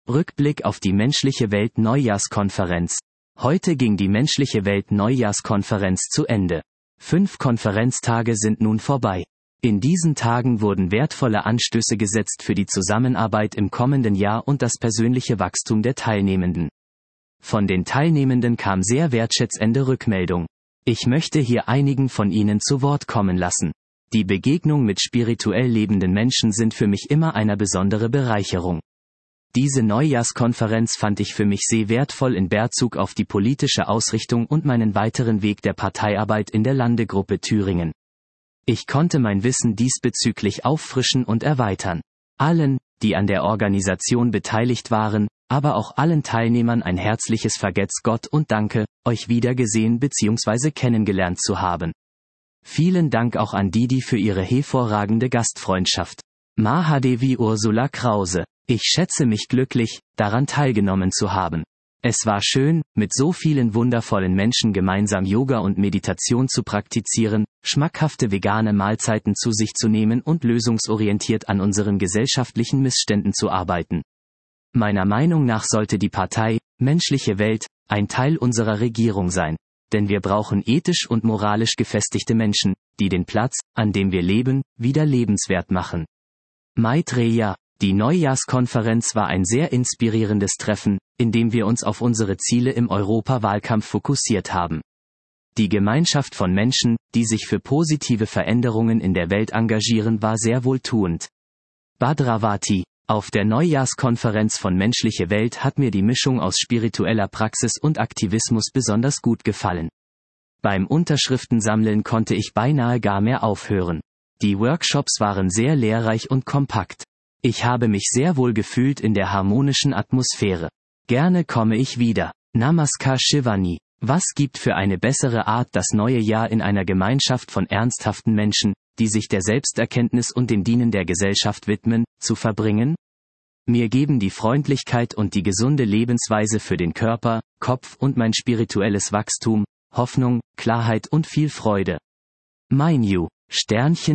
Rückblick auf die Menschliche Welt Neujahrskonferenz. Heute ging die Menschliche Welt Neujahrskonferenz zu Ende. 5 Konferenztage sind nun vorbei. In diesen Tagen wurden wertvolle Anstöße gesetzt für die Zusammenarbeit im kommenden Jahr und das persönliche Wachstum der Teilnehmenden. Von den Teilnehmenden kam sehr wertschätzende Rückmeldung. Ich möchte hier einigen von Ihnen zu Wort kommen lassen. Die Begegnung mit spirituell lebenden Menschen sind für mich immer eine besondere Bereicherung. Diese Neujahrskonferenz fand ich für mich sehr wertvoll in Bezug auf die politische Ausrichtung und meinen weiteren Weg der Parteiarbeit in der Landesgruppe Thüringen. Ich konnte mein Wissen diesbezüglich auffrischen und erweitern. Allen, die an der Organisation beteiligt waren, aber auch allen Teilnehmern ein herzliches Vergelt's Gott und danke, euch wiedergesehen bzw. kennengelernt zu haben. Vielen Dank auch an Didi für ihre hervorragende Gastfreundschaft. Mahadevi Ursula Krause. Ich schätze mich glücklich, daran teilgenommen zu haben. Es war schön, mit so vielen wundervollen Menschen gemeinsam Yoga und Meditation zu praktizieren, schmackhafte vegane Mahlzeiten zu sich zu nehmen und lösungsorientiert an unseren gesellschaftlichen Missständen zu arbeiten. Meiner Meinung nach sollte die Partei, Menschliche Welt, ein Teil unserer Regierung sein. Denn wir brauchen ethisch und moralisch gefestigte Menschen, die den Platz, an dem wir leben, wieder lebenswert machen. Maitreya. Die Neujahrskonferenz war ein sehr inspirierendes Treffen, in dem wir uns auf unsere Ziele im Europawahlkampf fokussiert haben. Die Gemeinschaft von Menschen, die sich für positive Veränderungen in der Welt engagieren, war sehr wohltuend. Bhadravati. Auf der Neujahrskonferenz von Menschliche Welt hat mir die Mischung aus spiritueller Praxis und Aktivismus besonders gut gefallen. Beim Unterschriftensammeln konnte ich beinahe gar mehr aufhören. Die Workshops waren sehr lehrreich und kompakt. Ich habe mich sehr wohl gefühlt in der harmonischen Atmosphäre. Gerne komme ich wieder. Namaskar Shivani. Was gibt für eine bessere Art, das neue Jahr in einer Gemeinschaft von ernsthaften Menschen, die sich der Selbsterkenntnis und dem Dienen der Gesellschaft widmen, zu verbringen? Mir geben die Freundlichkeit und die gesunde Lebensweise für den Körper, Kopf und mein spirituelles Wachstum, Hoffnung, Klarheit und viel Freude. Mainyu. Sternchen.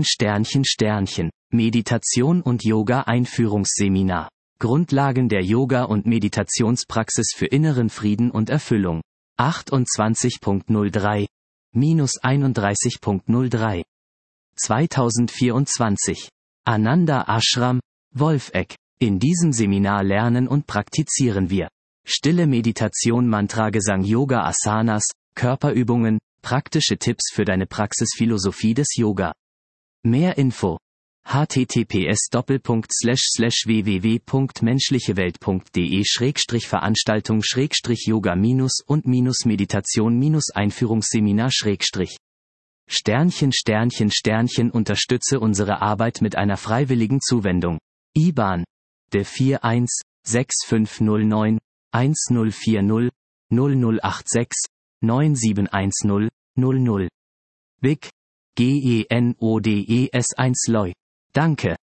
Meditation und Yoga Einführungsseminar. Grundlagen der Yoga- und Meditationspraxis für inneren Frieden und Erfüllung. 28.03. -31.03. 2024. Ananda Ashram, Wolfegg. In diesem Seminar lernen und praktizieren wir stille Meditation, Mantragesang, Yoga Asanas, Körperübungen, praktische Tipps für deine Praxisphilosophie des Yoga. Mehr Info: https://www.menschlichewelt.de/yoga- und-meditation-Einführungsseminar/ Unterstütze unsere Arbeit mit einer freiwilligen Zuwendung. IBAN: DE 41 6509 1040 0086 9710 00. BIC: GENODES 1 LOI. Danke.